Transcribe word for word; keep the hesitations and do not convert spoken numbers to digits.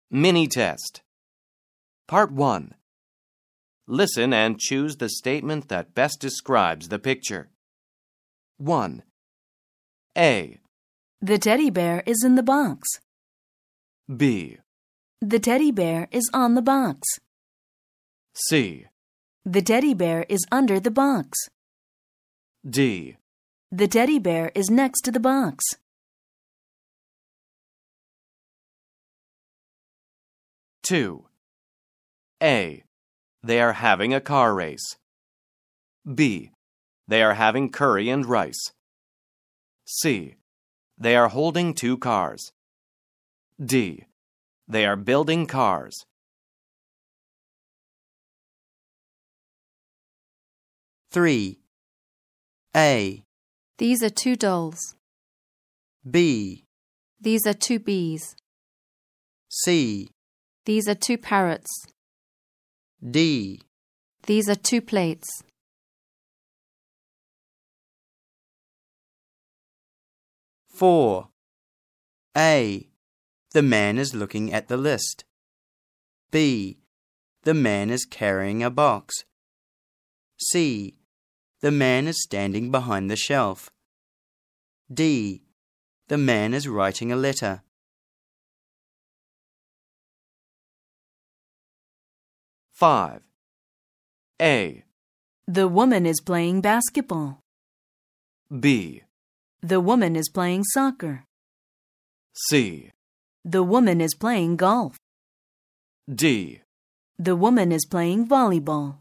Mini-test. Part one. Listen and choose the statement that best describes the picture. one. A. The teddy bear is in the box. B. The teddy bear is on the box. C. The teddy bear is under the box. D. The teddy bear is next to the box. two. A. They are having a car race. B. They are having curry and rice. C. They are holding two cars. D. They are building cars. three. A. These are two dolls. B. These are two bees. C. These are two parrots. D. These are two plates. four. A. The man is looking at the list. B. The man is carrying a box. C. The man is standing behind the shelf. D. The man is writing a letter. five. A. The woman is playing basketball. B. The woman is playing soccer. C. The woman is playing golf. D. The woman is playing volleyball.